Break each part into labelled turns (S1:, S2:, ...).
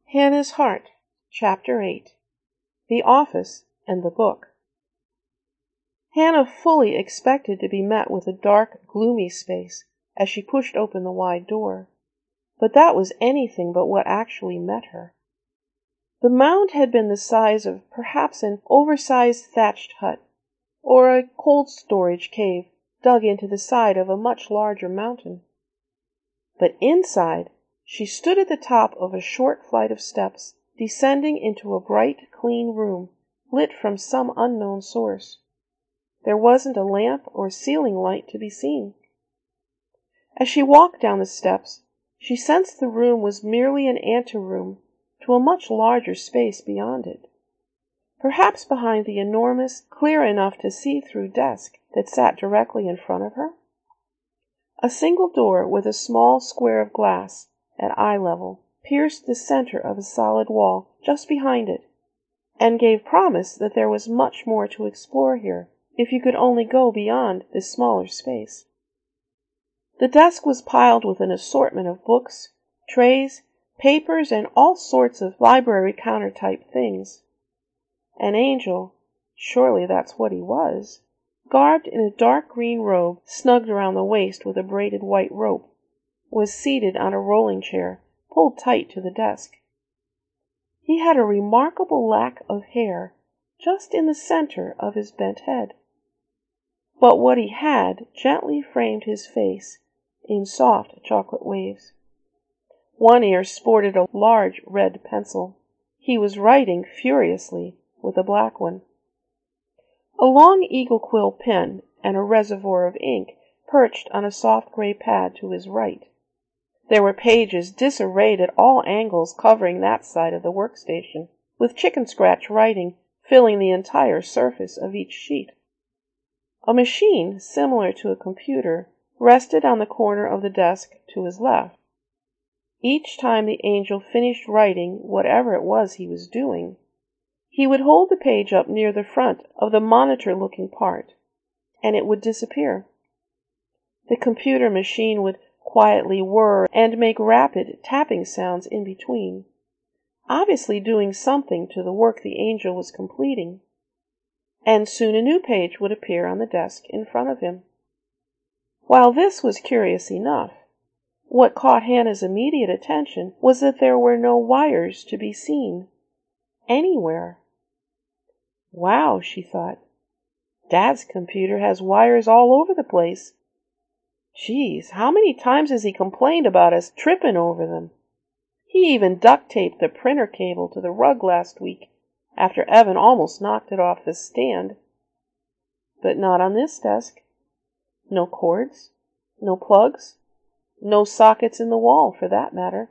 S1: Hannah's Heart, Chapter 8. The Office and the Book. Hannah fully expected to be met with a dark, gloomy space as she pushed open the wide door, but that was anything but what actually met her. The mound had been the size of perhaps an oversized thatched hut, or a cold storage cave dug into the side of a much larger mountain. But inside, she stood at the top of a short flight of steps, descending into a bright, clean room, lit from some unknown source. There wasn't a lamp or ceiling light to be seen. As she walked down the steps, she sensed the room was merely an anteroom to a much larger space beyond it. Perhaps behind the enormous, clear enough to see through desk that sat directly in front of her. A single door with a small square of glass at eye level pierced the center of a solid wall just behind it, and gave promise that there was much more to explore here, if you could only go beyond this smaller space. The desk was piled with an assortment of books, trays, papers, and all sorts of library counter-type things. An angel, surely that's what he was, garbed in a dark green robe snugged around the waist with a braided white rope, was seated on a rolling chair pulled tight to the desk. He had a remarkable lack of hair just in the center of his bent head, but what he had gently framed his face in soft chocolate waves. One ear sported a large red pencil. He was writing furiously with a black one. A long eagle quill pen and a reservoir of ink perched on a soft gray pad to his right. There were pages disarrayed at all angles covering that side of the workstation, with chicken scratch writing filling the entire surface of each sheet. A machine, similar to a computer, rested on the corner of the desk to his left. Each time the angel finished writing whatever it was he was doing, he would hold the page up near the front of the monitor-looking part, and it would disappear. The computer machine would quietly whir and make rapid tapping sounds in between, obviously doing something to the work the angel was completing, and soon a new page would appear on the desk in front of him. While this was curious enough, what caught Hannah's immediate attention was that there were no wires to be seen anywhere. Wow, she thought. Dad's computer has wires all over the place. Geez, how many times has he complained about us tripping over them? He even duct-taped the printer cable to the rug last week after Evan almost knocked it off the stand. But not on this desk. No cords, no plugs, no sockets in the wall for that matter.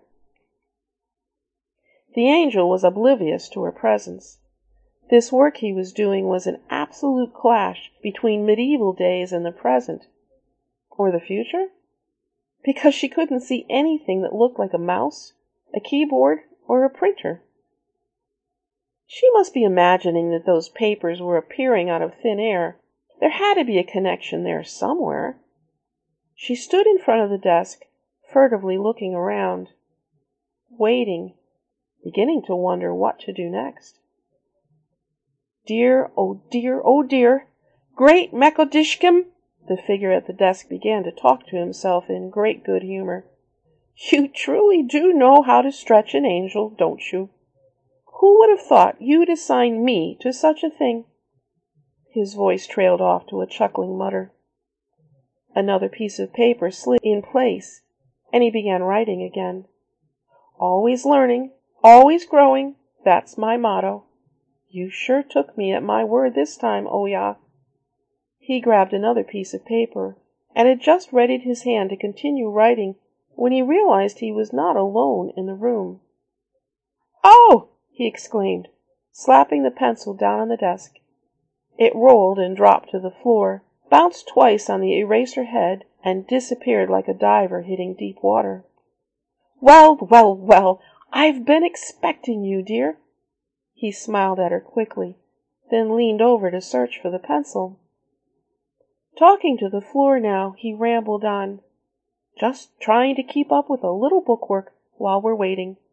S1: The angel was oblivious to her presence. This work he was doing was an absolute clash between medieval days and the present. Or the future? Because she couldn't see anything that looked like a mouse, a keyboard, or a printer. She must be imagining that those papers were appearing out of thin air. There had to be a connection there somewhere. She stood in front of the desk, furtively looking around, waiting, beginning to wonder what to do next. Dear, oh dear, oh dear! Great Mekodishkim! The figure at the desk began to talk to himself in great good humor. You truly do know how to stretch an angel, don't you? Who would have thought you'd assign me to such a thing? His voice trailed off to a chuckling mutter. Another piece of paper slid in place, and he began writing again. Always learning, always growing, that's my motto. You sure took me at my word this time, Oya. He grabbed another piece of paper, and had just readied his hand to continue writing when he realized he was not alone in the room. Oh! He exclaimed, slapping the pencil down on the desk. It rolled and dropped to the floor, bounced twice on the eraser head, and disappeared like a diver hitting deep water. Well, well, well, I've been expecting you, dear. He smiled at her quickly, then leaned over to search for the pencil. Talking to the floor now, he rambled on. Just trying to keep up with a little bookwork while we're waiting.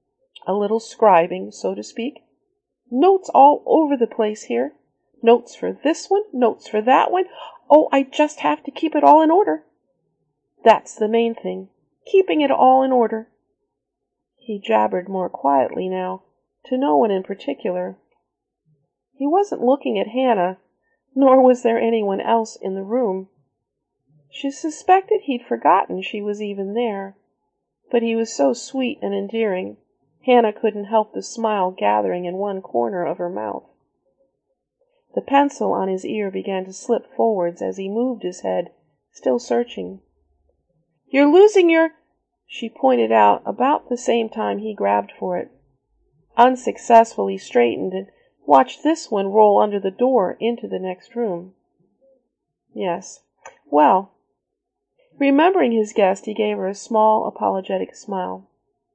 S1: A little scribing, so to speak. Notes all over the place here. Notes for this one, notes for that one. Oh, I just have to keep it all in order. That's the main thing, keeping it all in order. He jabbered more quietly now, to no one in particular. He wasn't looking at Hannah, nor was there anyone else in the room. She suspected he'd forgotten she was even there, but he was so sweet and endearing, Hannah couldn't help the smile gathering in one corner of her mouth. The pencil on his ear began to slip forwards as he moved his head, still searching. "You're losing your—" she pointed out about the same time he grabbed for it. Unsuccessfully straightened and watched this one roll under the door into the next room. Yes. Well, remembering his guest, he gave her a small, apologetic smile.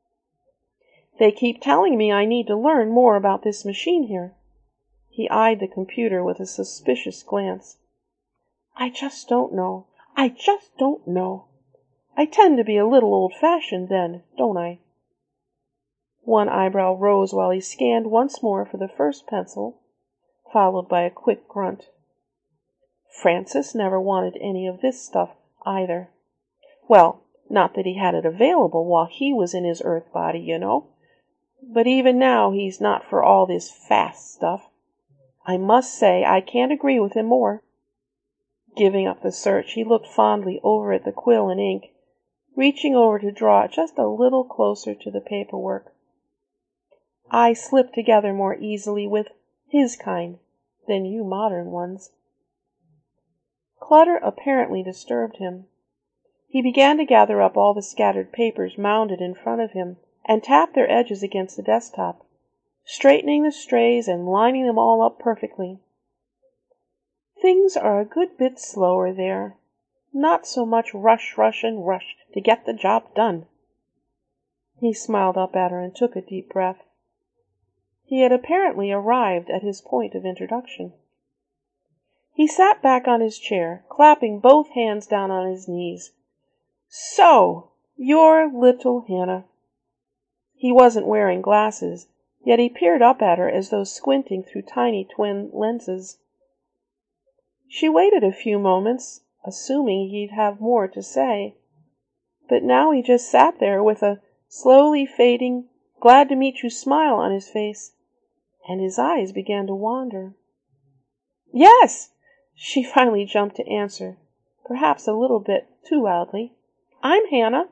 S1: "They keep telling me I need to learn more about this machine here." He eyed the computer with a suspicious glance. "I just don't know. I just don't know. I tend to be a little old-fashioned then, don't I?" One eyebrow rose while he scanned once more for the first pencil, followed by a quick grunt. Francis never wanted any of this stuff either. Well, not that he had it available while he was in his earth body, you know. But even now he's not for all this fast stuff. I must say I can't agree with him more. Giving up the search, he looked fondly over at the quill and ink, reaching over to draw it just a little closer to the paperwork. I slip together more easily with his kind than you modern ones. Clutter apparently disturbed him. He began to gather up all the scattered papers mounded in front of him and tap their edges against the desktop, straightening the strays and lining them all up perfectly. Things are a good bit slower there. Not so much rush to get the job done. He smiled up at her and took a deep breath. He had apparently arrived at his point of introduction. He sat back on his chair, clapping both hands down on his knees. "So, you're little Hannah." He wasn't wearing glasses, yet he peered up at her as though squinting through tiny twin lenses. She waited a few moments, assuming he'd have more to say, but now he just sat there with a slowly fading, glad-to-meet-you smile on his face, and his eyes began to wander. "Yes!" She finally jumped to answer, perhaps a little bit too loudly. "I'm Hannah."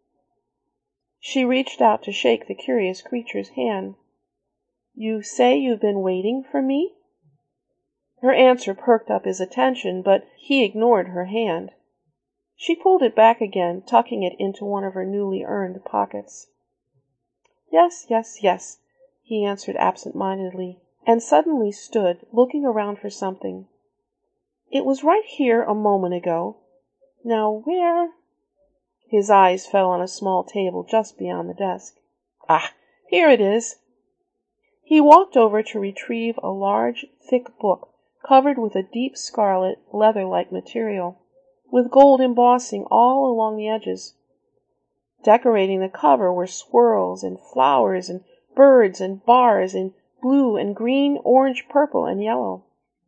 S1: She reached out to shake the curious creature's hand. "You say you've been waiting for me?" Her answer perked up his attention, but he ignored her hand. She pulled it back again, tucking it into one of her newly earned pockets. Yes, he answered absent-mindedly, and suddenly stood, looking around for something. "It was right here a moment ago. Now where—" His eyes fell on a small table just beyond the desk. "Ah, here it is." He walked over to retrieve a large, thick book covered with a deep scarlet, leather-like material, with gold embossing all along the edges. Decorating the cover were swirls and flowers and birds and bars in blue and green, orange, purple, and yellow.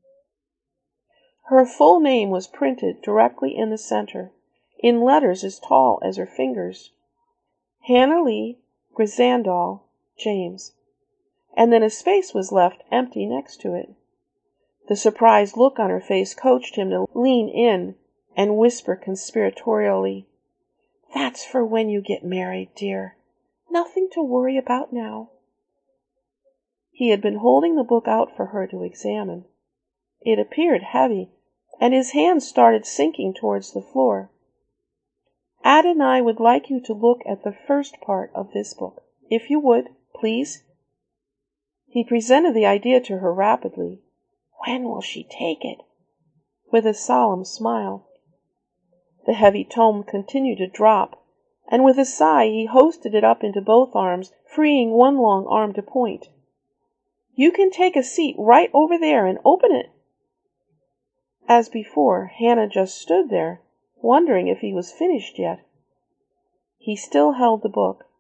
S1: Her full name was printed directly in the center, in letters as tall as her fingers. Hannah Lee Grisandol James. And then a space was left empty next to it. The surprised look on her face coaxed him to lean in and whisper conspiratorially, "That's for when you get married, dear. Nothing to worry about now." He had been holding the book out for her to examine. It appeared heavy, and his hand started sinking towards the floor. "Ada and I would like you to look at the first part of this book, if you would, please." He presented the idea to her rapidly. "When will she take it?" with a solemn smile. The heavy tome continued to drop, and with a sigh he hoisted it up into both arms, freeing one long arm to point. "You can take a seat right over there and open it." As before, Hannah just stood there, wondering if he was finished yet. He still held the book,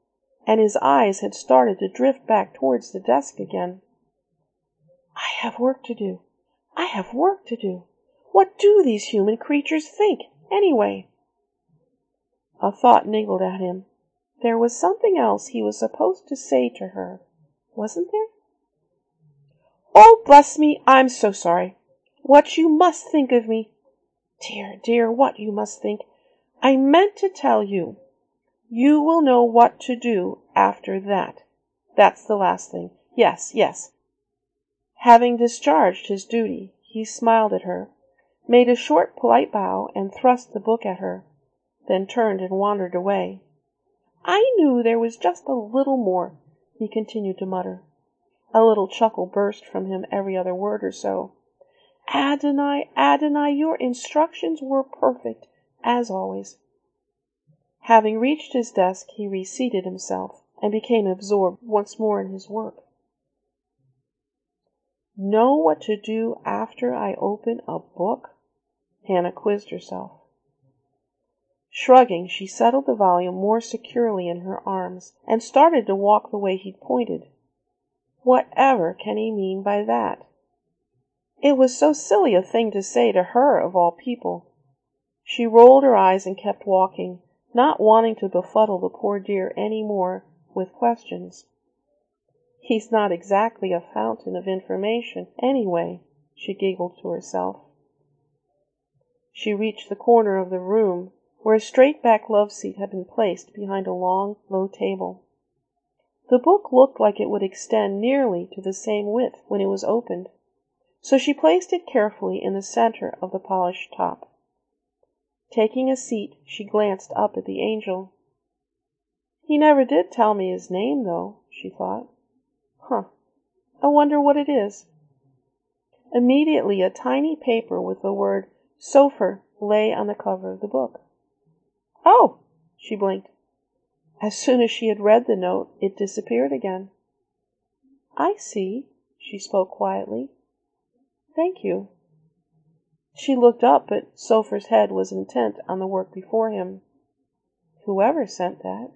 S1: and his eyes had started to drift back towards the desk again. I have work to do. I have work to do. What do these human creatures think, anyway? A thought niggled at him. There was something else he was supposed to say to her, wasn't there? Oh, bless me, I'm so sorry. What you must think of me. Dear, dear, what you must think. I meant to tell you. You will know what to do after that. That's the last thing. Yes, yes. Having discharged his duty, he smiled at her, made a short, polite bow, and thrust the book at her, then turned and wandered away. I knew there was just a little more, he continued to mutter. A little chuckle burst from him every other word or so. Adonai, Adonai, your instructions were perfect, as always. Having reached his desk, he reseated himself and became absorbed once more in his work. Know what to do after I open a book? Hannah quizzed herself. Shrugging, she settled the volume more securely in her arms and started to walk the way he'd pointed. Whatever can he mean by that? It was so silly a thing to say to her of all people. She rolled her eyes and kept walking, not wanting to befuddle the poor dear any more with questions. He's not exactly a fountain of information, anyway, she giggled to herself. She reached the corner of the room where a straight-back love seat had been placed behind a long, low table. The book looked like it would extend nearly to the same width when it was opened, so she placed it carefully in the center of the polished top. Taking a seat, she glanced up at the angel. He never did tell me his name, though, she thought. I wonder what it is. Immediately, a tiny paper with the word Sofer lay on the cover of the book. Oh, she blinked. As soon as she had read the note, it disappeared again. I see, she spoke quietly. Thank you. She looked up, but Sofer's head was intent on the work before him. Whoever sent that?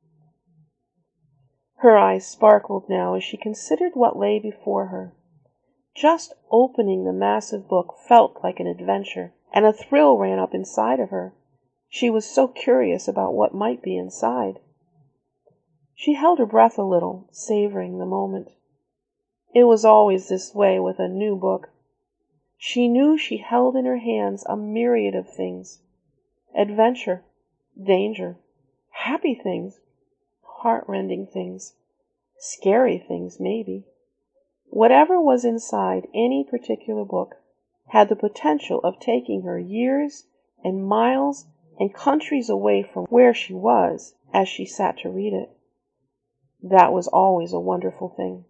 S1: Her eyes sparkled now as she considered what lay before her. Just opening the massive book felt like an adventure, and a thrill ran up inside of her. She was so curious about what might be inside. She held her breath a little, savoring the moment. It was always this way with a new book. She knew she held in her hands a myriad of things. Adventure, danger, happy things, heart-rending things, scary things maybe. Whatever was inside any particular book had the potential of taking her years and miles and countries away from where she was as she sat to read it. That was always a wonderful thing.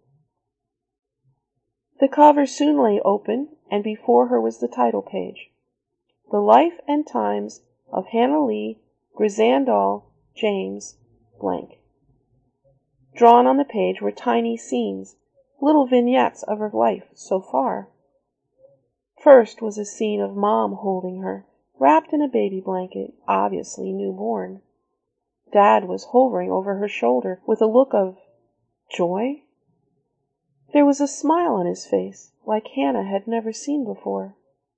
S1: The cover soon lay open, and before her was the title page. The Life and Times of Hannah Lee Grisandol James blank. Drawn on the page were tiny scenes, little vignettes of her life so far. First was a scene of Mom holding her, wrapped in a baby blanket, obviously newborn. Dad was hovering over her shoulder with a look of joy. There was a smile on his face, like Hannah had never seen before.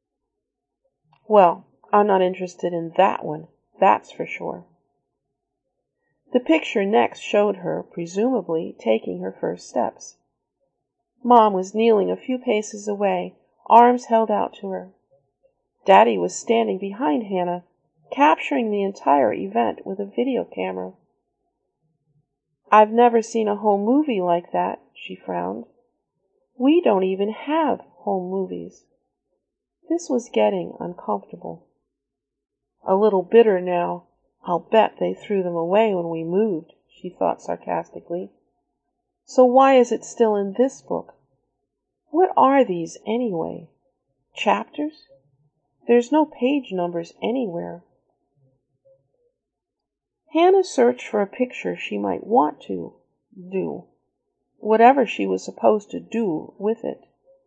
S1: Well, I'm not interested in that one, that's for sure. The picture next showed her, presumably, taking her first steps. Mom was kneeling a few paces away, arms held out to her. Daddy was standing behind Hannah, capturing the entire event with a video camera. I've never seen a home movie like that, she frowned. We don't even have home movies. This was getting uncomfortable. A little bitter now. I'll bet they threw them away when we moved, she thought sarcastically. So why is it still in this book? What are these anyway? Chapters? There's no page numbers anywhere. Hannah searched for a picture she might want to do, whatever she was supposed to do with it.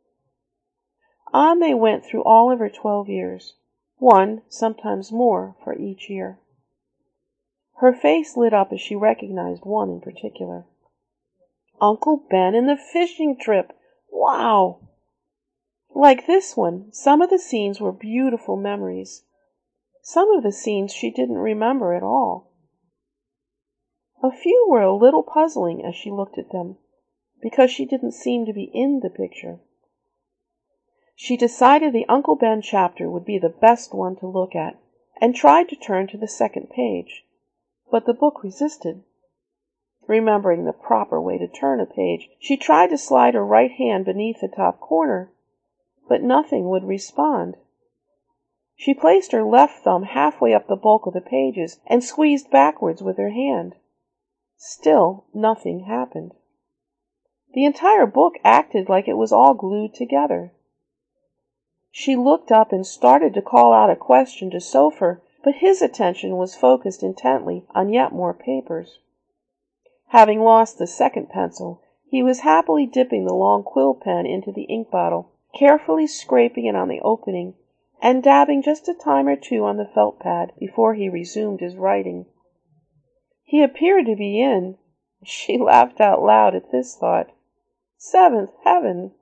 S1: On they went through all of her 12 years, one, sometimes more, for each year. Her face lit up as she recognized one in particular. Uncle Ben and the fishing trip! Wow! Like this one, some of the scenes were beautiful memories. Some of the scenes she didn't remember at all. A few were a little puzzling as she looked at them, because she didn't seem to be in the picture. She decided the Uncle Ben chapter would be the best one to look at, and tried to turn to the second page, but the book resisted. Remembering the proper way to turn a page, she tried to slide her right hand beneath the top corner, but nothing would respond. She placed her left thumb halfway up the bulk of the pages and squeezed backwards with her hand. Still nothing happened. The entire book acted like it was all glued together. She looked up and started to call out a question to Sopher, but his attention was focused intently on yet more papers. Having lost the second pencil, he was happily dipping the long quill pen into the ink bottle, carefully scraping it on the opening, and dabbing just a time or two on the felt pad before he resumed his writing. He appeared to be in. She laughed out loud at this thought. Seventh heaven!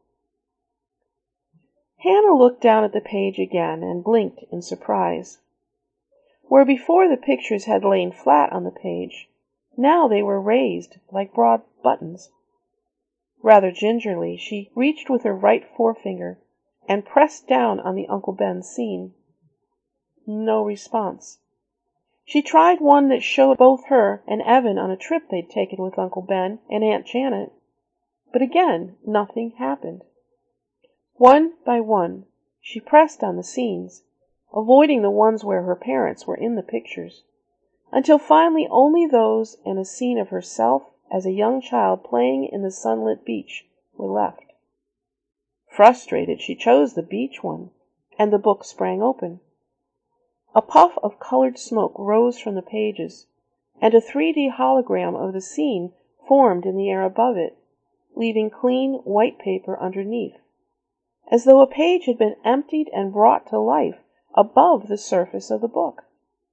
S1: Hannah looked down at the page again and blinked in surprise. Where before the pictures had lain flat on the page, now they were raised like broad buttons. Rather gingerly, she reached with her right forefinger and pressed down on the Uncle Ben scene. No response. She tried one that showed both her and Evan on a trip they'd taken with Uncle Ben and Aunt Janet, but again nothing happened. One by one, she pressed on the scenes, avoiding the ones where her parents were in the pictures, until finally only those and a scene of herself as a young child playing in the sunlit beach were left. Frustrated, she chose the beach one, and the book sprang open. A puff of colored smoke rose from the pages, and a 3D hologram of the scene formed in the air above it, leaving clean white paper underneath, as though a page had been emptied and brought to life above the surface of the book.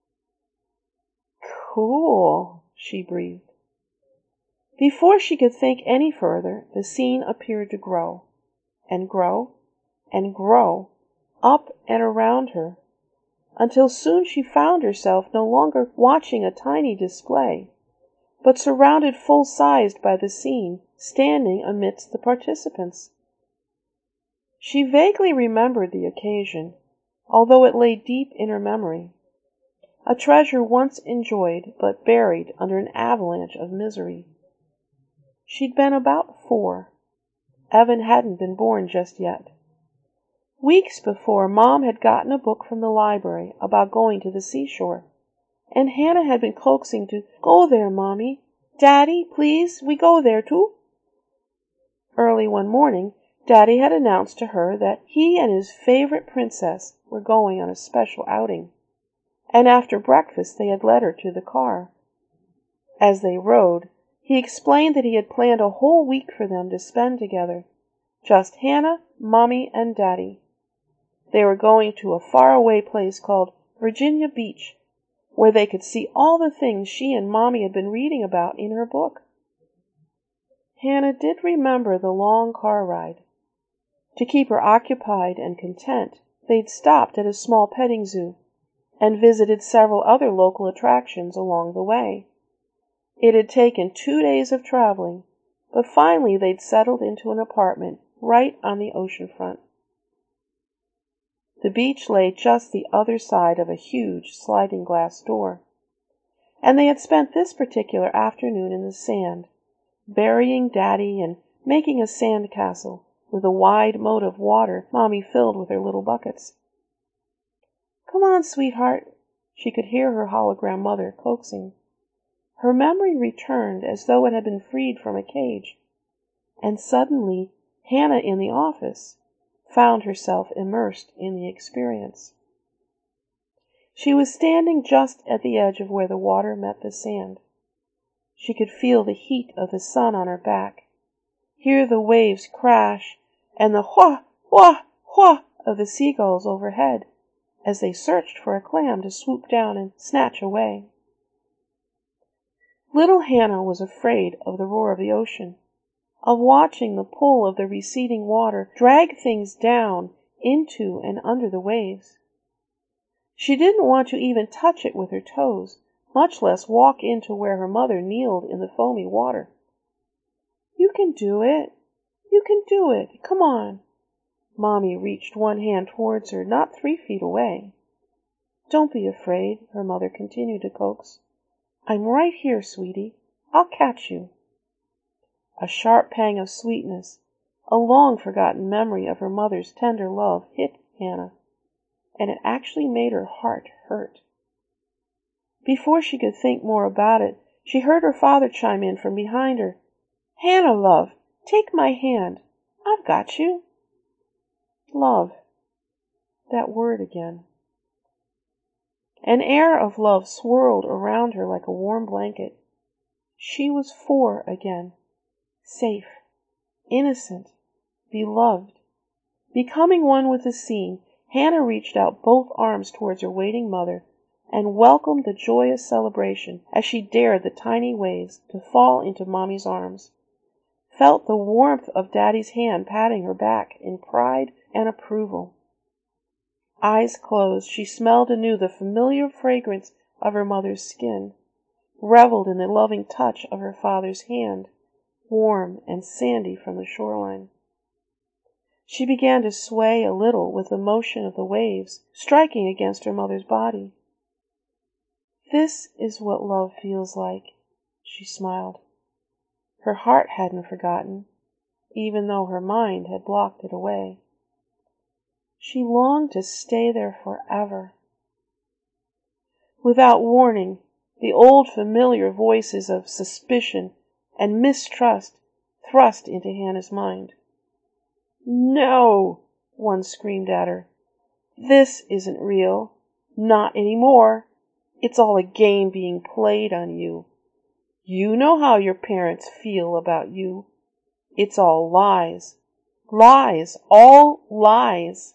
S1: Cool, she breathed. Before she could think any further, the scene appeared to grow, and grow, and grow, up and around her, until soon she found herself no longer watching a tiny display, but surrounded full-sized by the scene, standing amidst the participants. She vaguely remembered the occasion, although it lay deep in her memory, a treasure once enjoyed but buried under an avalanche of misery. She'd been about 4. Evan hadn't been born just yet. Weeks before, Mom had gotten a book from the library about going to the seashore, and Hannah had been coaxing to go there, Mommy. Daddy, please, we go there too. Early one morning, Daddy had announced to her that he and his favorite princess were going on a special outing, and after breakfast they had led her to the car. As they rode, he explained that he had planned a whole week for them to spend together, just Hannah, Mommy, and Daddy. They were going to a faraway place called Virginia Beach, where they could see all the things she and Mommy had been reading about in her book. Hannah did remember the long car ride. To keep her occupied and content, they'd stopped at a small petting zoo and visited several other local attractions along the way. It had taken 2 days of traveling, but finally they'd settled into an apartment right on the ocean front. The beach lay just the other side of a huge sliding glass door, and they had spent this particular afternoon in the sand, burying Daddy and making a sand castle with a wide moat of water Mommy filled with her little buckets. Come on, sweetheart, she could hear her hologram mother coaxing. Her memory returned as though it had been freed from a cage, and suddenly Hannah in the office found herself immersed in the experience. She was standing just at the edge of where the water met the sand. She could feel the heat of the sun on her back, hear the waves crash, and the wha, wha, wha of the seagulls overhead as they searched for a clam to swoop down and snatch away. Little Hannah was afraid of the roar of the ocean, of watching the pull of the receding water drag things down into and under the waves. She didn't want to even touch it with her toes, much less walk into where her mother kneeled in the foamy water. "You can do it. You can do it. Come on." Mommy reached one hand towards her, not 3 feet away. "Don't be afraid," her mother continued to coax. "I'm right here, sweetie. I'll catch you." A sharp pang of sweetness, a long-forgotten memory of her mother's tender love hit Hannah, and it actually made her heart hurt. Before she could think more about it, she heard her father chime in from behind her. "Hannah, love, take my hand. I've got you." Love. That word again. An air of love swirled around her like a warm blanket. She was 4 again. Safe, innocent, beloved. Becoming one with the scene, Hannah reached out both arms towards her waiting mother and welcomed the joyous celebration as she dared the tiny waves to fall into Mommy's arms. Felt the warmth of Daddy's hand patting her back in pride and approval. Eyes closed, she smelled anew the familiar fragrance of her mother's skin, reveled in the loving touch of her father's hand, warm and sandy from the shoreline. She began to sway a little with the motion of the waves striking against her mother's body. "This is what love feels like," she smiled. Her heart hadn't forgotten, even though her mind had blocked it away. She longed to stay there forever. Without warning, the old familiar voices of suspicion and mistrust thrust into Hannah's mind. "No!" one screamed at her. "This isn't real. Not anymore. It's all a game being played on you. You know how your parents feel about you. It's all lies. Lies. All lies."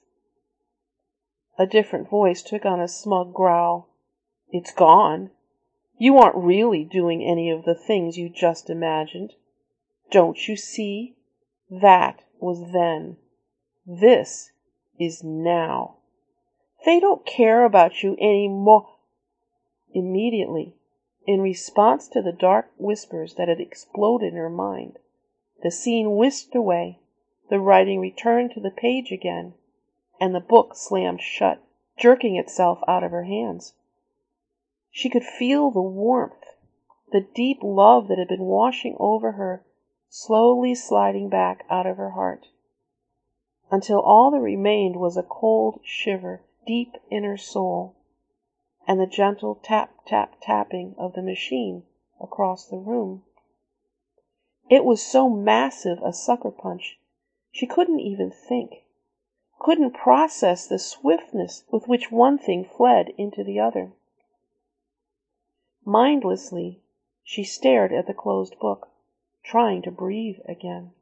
S1: A different voice took on a smug growl. "It's gone. You aren't really doing any of the things you just imagined. Don't you see? That was then. This is now. They don't care about you any more." Immediately, in response to the dark whispers that had exploded in her mind, the scene whisked away, the writing returned to the page again, and the book slammed shut, jerking itself out of her hands. She could feel the warmth, the deep love that had been washing over her, slowly sliding back out of her heart, until all that remained was a cold shiver deep in her soul, and the gentle tap-tap-tapping of the machine across the room. It was so massive a sucker punch, she couldn't even think, couldn't process the swiftness with which one thing fled into the other. Mindlessly, she stared at the closed book, trying to breathe again.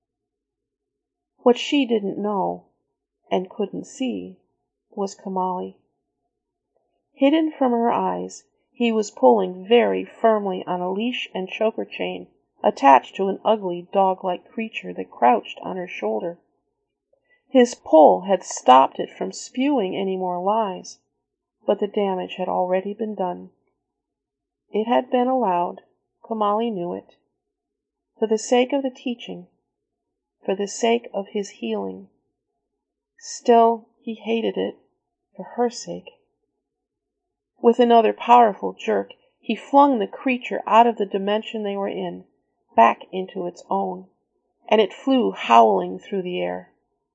S1: What she didn't know, and couldn't see, was Kamali. Hidden from her eyes, he was pulling very firmly on a leash and choker chain attached to an ugly dog-like creature that crouched on her shoulder. His pull had stopped it from spewing any more lies, but the damage had already been done. It had been allowed, Kamali knew it, for the sake of the teaching, for the sake of his healing. Still, he hated it for her sake. With another powerful jerk, he flung the creature out of the dimension they were in, back into its own, and it flew howling through the air.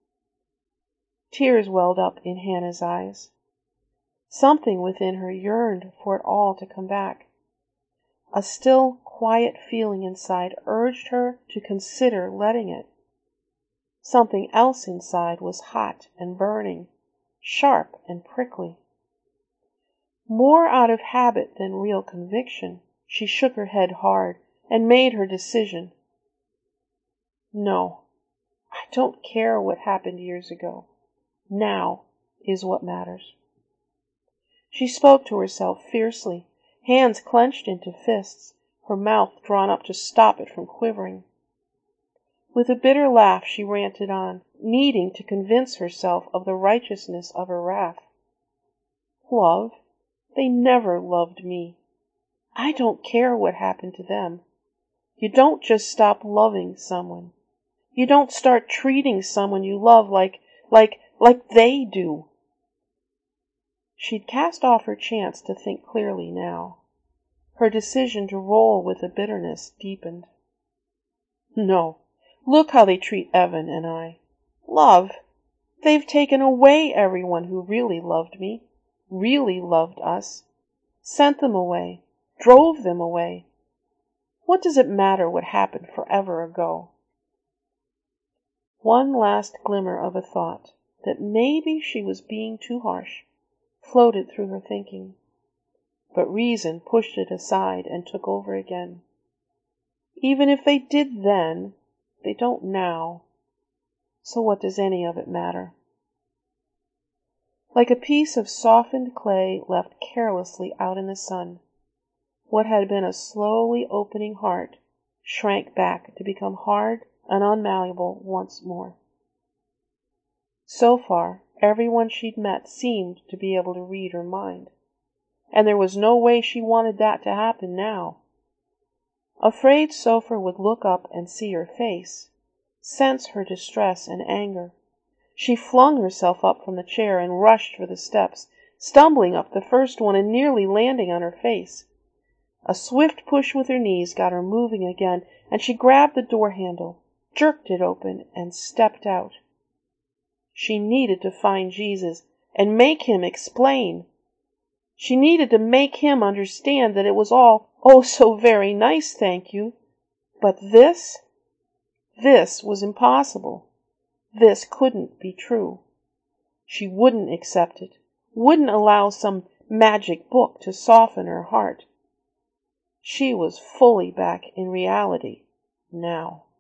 S1: Tears welled up in Hannah's eyes. Something within her yearned for it all to come back. A still, quiet feeling inside urged her to consider letting it. Something else inside was hot and burning, sharp and prickly. More out of habit than real conviction, she shook her head hard and made her decision. No, I don't care what happened years ago. Now is what matters. She spoke to herself fiercely, hands clenched into fists, her mouth drawn up to stop it from quivering. With a bitter laugh she ranted on, needing to convince herself of the righteousness of her wrath. Love? They never loved me. I don't care what happened to them. You don't just stop loving someone. You don't start treating someone you love like they do. She'd cast off her chance to think clearly now. Her decision to roll with the bitterness deepened. No, look how they treat Evan and I. Love? They've taken away everyone who really loved me, really loved us. Sent them away, drove them away. What does it matter what happened forever ago? One last glimmer of a thought that maybe she was being too harsh floated through her thinking, but reason pushed it aside and took over again. Even if they did then, they don't now. So what does any of it matter? Like a piece of softened clay left carelessly out in the sun, what had been a slowly opening heart shrank back to become hard and unmalleable once more. So far, everyone she'd met seemed to be able to read her mind, and there was no way she wanted that to happen now. Afraid Sopher would look up and see her face, sense her distress and anger, she flung herself up from the chair and rushed for the steps, stumbling up the first one and nearly landing on her face. A swift push with her knees got her moving again, and she grabbed the door handle, jerked it open, and stepped out. She needed to find Jesus and make him explain. She needed to make him understand that it was all, oh, so very nice, thank you. But this was impossible. This couldn't be true. She wouldn't accept it, wouldn't allow some magic book to soften her heart. She was fully back in reality now.